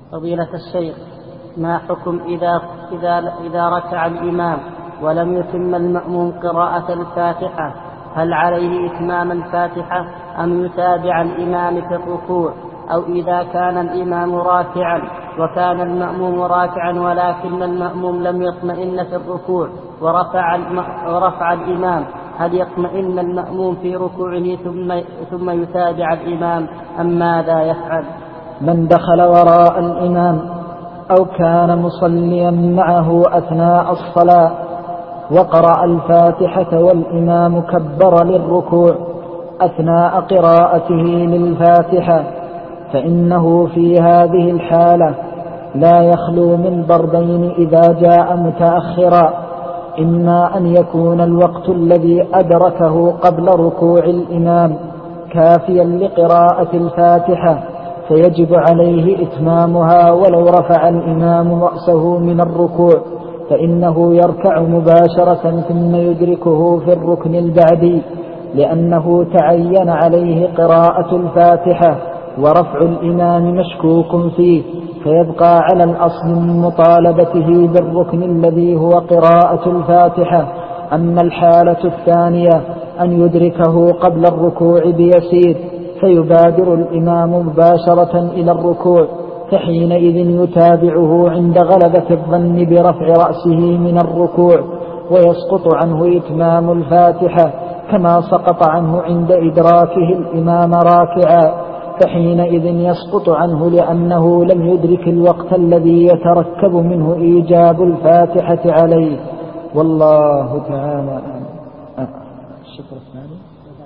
فضيلة الشيخ، ما حكم إذا ركع الإمام ولم يتم المأموم قراءة الفاتحة؟ هل عليه إتمام الفاتحة أم يتابع الإمام في الركوع؟ أو إذا كان الإمام راكعا وكان المأموم راكعا ولكن المأموم لم يطمئن في الركوع ورفع الإمام، هل يطمئن المأموم في ركوعه ثم يتابع الإمام أم ماذا يفعل؟ من دخل وراء الإمام أو كان مصليا معه أثناء الصلاة وقرأ الفاتحة والإمام كبر للركوع أثناء قراءته للفاتحة، فإنه في هذه الحالة لا يخلو من ضربين إذا جاء متأخرا: إما أن يكون الوقت الذي أدركه قبل ركوع الإمام كافيا لقراءة الفاتحة فيجب عليه إتمامها ولو رفع الإمام رأسه من الركوع، فإنه يركع مباشرة ثم يدركه في الركن البعدي، لأنه تعين عليه قراءة الفاتحة ورفع الإمام مشكوك فيه، فيبقى على الأصل من مطالبته بالركن الذي هو قراءة الفاتحة. أما الحالة الثانية أن يدركه قبل الركوع بيسير فيبادر الإمام مباشرة إلى الركوع، فحينئذ يتابعه عند غلبة الظن برفع رأسه من الركوع، ويسقط عنه إتمام الفاتحة كما سقط عنه عند إدراكه الإمام راكعا، فحينئذ يسقط عنه لأنه لم يدرك الوقت الذي يتركب منه إيجاب الفاتحة عليه، والله تعالى الشكر الثاني.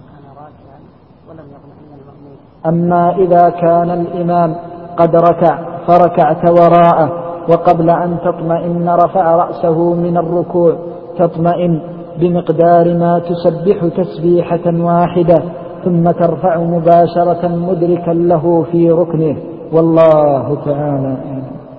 أما إذا كان الإمام قد ركع فركعت وراءه وقبل أن تطمئن رفع رأسه من الركوع، تطمئن بمقدار ما تسبح تسبيحة واحدة ثم ترفع مباشرة مدركا له في ركنه، والله تعالى